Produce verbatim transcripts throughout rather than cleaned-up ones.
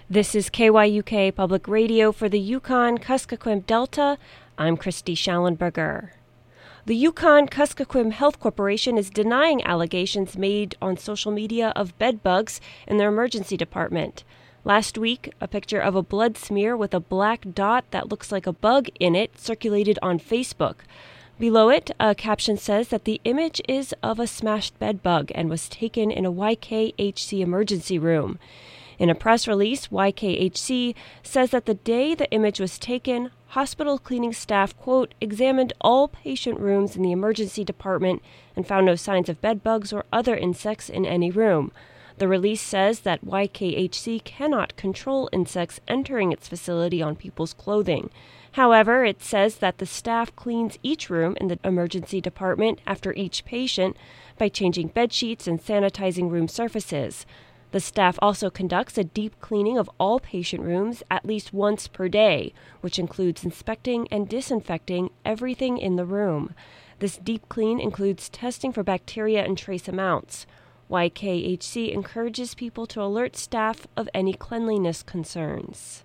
This is K Y U K Public Radio for the Yukon-Kuskokwim Delta. I'm Christy Schallenberger. The Yukon-Kuskokwim Health Corporation is denying allegations made on social media of bed bugs in their emergency department. Last week, a picture of a blood smear with a black dot that looks like a bug in it circulated on Facebook. Below it, a caption says that the image is of a smashed bed bug and was taken in a Y K H C emergency room. In a press release, Y K H C says that the day the image was taken, hospital cleaning staff, quote, examined all patient rooms in the emergency department and found no signs of bed bugs or other insects in any room. The release says that Y K H C cannot control insects entering its facility on people's clothing. However, it says that the staff cleans each room in the emergency department after each patient by changing bed sheets and sanitizing room surfaces. The staff also conducts a deep cleaning of all patient rooms at least once per day, which includes inspecting and disinfecting everything in the room. This deep clean includes testing for bacteria in trace amounts. Y K H C encourages people to alert staff of any cleanliness concerns.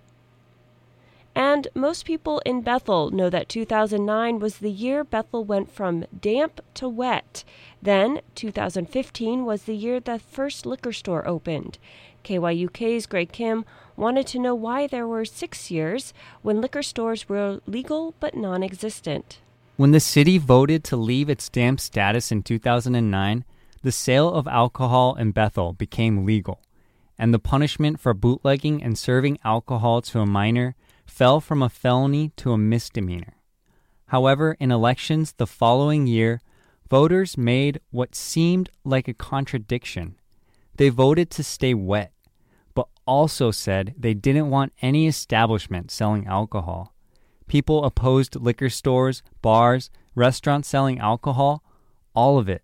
And most people in Bethel know that two thousand nine was the year Bethel went from damp to wet. Then, two thousand fifteen was the year the first liquor store opened. K Y U K's Greg Kim wanted to know why there were six years when liquor stores were legal but non-existent. When the city voted to leave its damp status in two thousand nine, the sale of alcohol in Bethel became legal, and the punishment for bootlegging and serving alcohol to a minor fell from a felony to a misdemeanor. However, in elections the following year, voters made what seemed like a contradiction. They voted to stay wet, but also said they didn't want any establishment selling alcohol. People opposed liquor stores, bars, restaurants selling alcohol, all of it.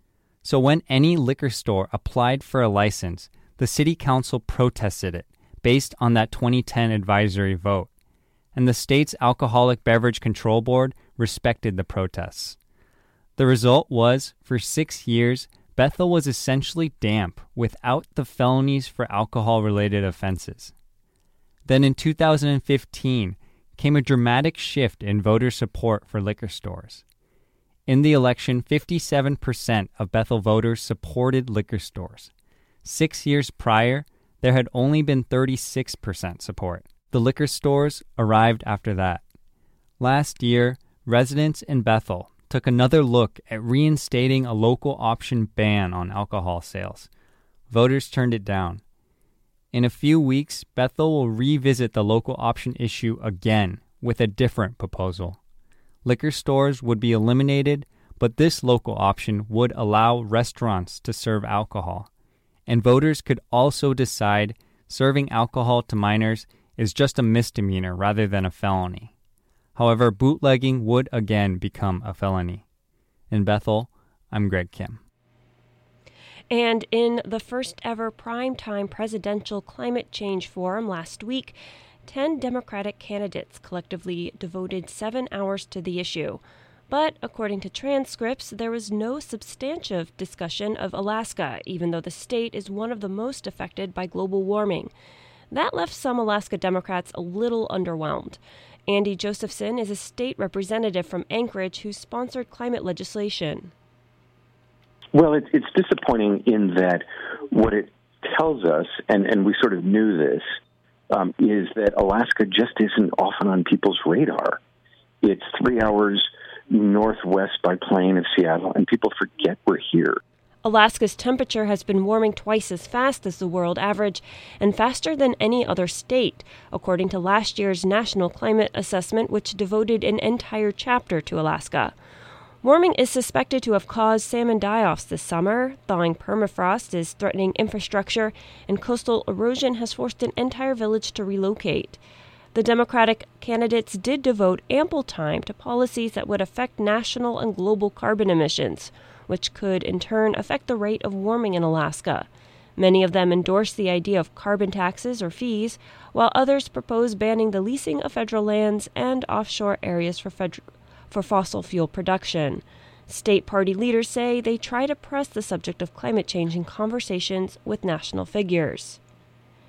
So when any liquor store applied for a license, the city council protested it based on that twenty ten advisory vote. And the state's Alcoholic Beverage Control Board respected the protests. The result was, for six years, Bethel was essentially damp without the felonies for alcohol-related offenses. Then in two thousand fifteen came a dramatic shift in voter support for liquor stores. In the election, fifty-seven percent of Bethel voters supported liquor stores. Six years prior, there had only been thirty-six percent support. The liquor stores arrived after that. Last year, residents in Bethel took another look at reinstating a local option ban on alcohol sales. Voters turned it down. In a few weeks, Bethel will revisit the local option issue again with a different proposal. Liquor stores would be eliminated, but this local option would allow restaurants to serve alcohol. And voters could also decide serving alcohol to minors is just a misdemeanor rather than a felony. However, bootlegging would again become a felony. In Bethel, I'm Greg Kim. And in the first ever primetime presidential climate change forum last week, ten Democratic candidates collectively devoted seven hours to the issue. But according to transcripts, there was no substantive discussion of Alaska, even though the state is one of the most affected by global warming. That left some Alaska Democrats a little underwhelmed. Andy Josephson is a state representative from Anchorage who sponsored climate legislation. Well, it's, it's disappointing in that what it tells us, and, and we sort of knew this, um, is that Alaska just isn't often on people's radar. It's three hours northwest by plane of Seattle, and people forget we're here. Alaska's temperature has been warming twice as fast as the world average and faster than any other state, according to last year's National Climate Assessment, which devoted an entire chapter to Alaska. Warming is suspected to have caused salmon die-offs this summer. Thawing permafrost is threatening infrastructure, and coastal erosion has forced an entire village to relocate. The Democratic candidates did devote ample time to policies that would affect national and global carbon emissions, which could in turn affect the rate of warming in Alaska. Many of them endorse the idea of carbon taxes or fees, while others propose banning the leasing of federal lands and offshore areas for, fed- for fossil fuel production. State party leaders say they try to press the subject of climate change in conversations with national figures.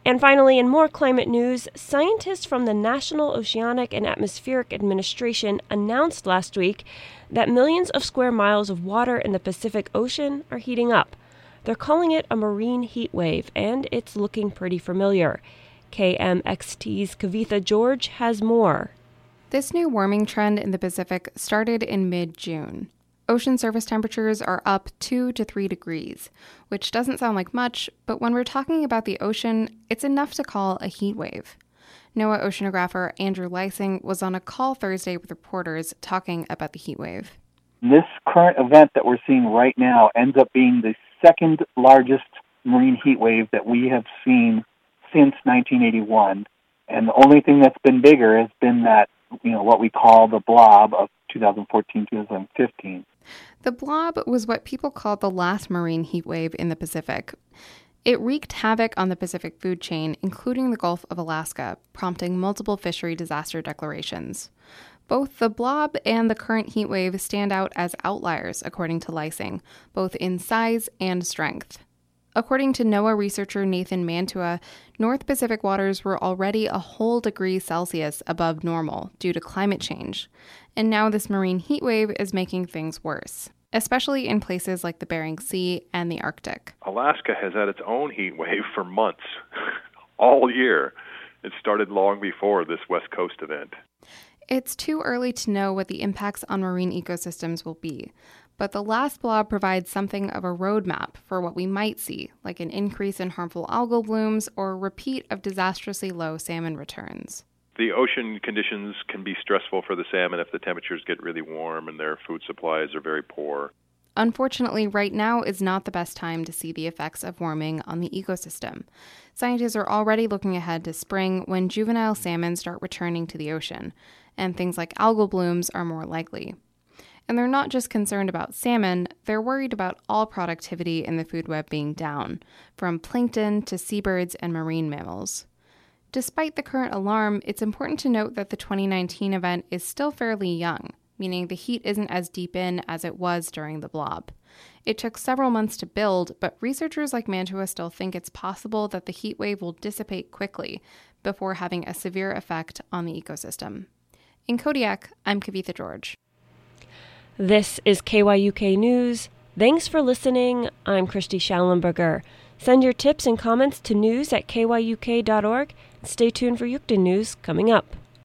And finally, in more climate news, scientists from the National Oceanic and Atmospheric Administration announced last week that millions of square miles of water in the Pacific Ocean are heating up. They're calling it a marine heat wave, and it's looking pretty familiar. K M X T's Kavitha George has more. This new warming trend in the Pacific started in mid-June. Ocean surface temperatures are up two to three degrees, which doesn't sound like much, but when we're talking about the ocean, it's enough to call a heat wave. NOAA oceanographer Andrew Leising was on a call Thursday with reporters talking about the heat wave. This current event that we're seeing right now ends up being the second largest marine heat wave that we have seen since nineteen eighty-one. And the only thing that's been bigger has been that, you know, what we call the blob of two thousand fourteen to two thousand fifteen. The blob was what people called the last marine heat wave in the Pacific. It wreaked havoc on the Pacific food chain, including the Gulf of Alaska, prompting multiple fishery disaster declarations. Both the blob and the current heat wave stand out as outliers, according to Leising, both in size and strength. According to NOAA researcher Nathan Mantua, North Pacific waters were already a whole degree Celsius above normal due to climate change, and now this marine heat wave is making things worse, especially in places like the Bering Sea and the Arctic. Alaska has had its own heat wave for months, all year. It started long before this West Coast event. It's too early to know what the impacts on marine ecosystems will be, but the last blob provides something of a roadmap for what we might see, like an increase in harmful algal blooms or a repeat of disastrously low salmon returns. The ocean conditions can be stressful for the salmon if the temperatures get really warm and their food supplies are very poor. Unfortunately, right now is not the best time to see the effects of warming on the ecosystem. Scientists are already looking ahead to spring when juvenile salmon start returning to the ocean, and things like algal blooms are more likely. And they're not just concerned about salmon, they're worried about all productivity in the food web being down, from plankton to seabirds and marine mammals. Despite the current alarm, it's important to note that the twenty nineteen event is still fairly young, meaning the heat isn't as deep in as it was during the blob. It took several months to build, but researchers like Mantua still think it's possible that the heat wave will dissipate quickly before having a severe effect on the ecosystem. In Kodiak, I'm Kavitha George. This is K Y U K News. Thanks for listening. I'm Christy Schallenberger. Send your tips and comments to news at K Y U K dot org. Stay tuned for Yucatan News coming up.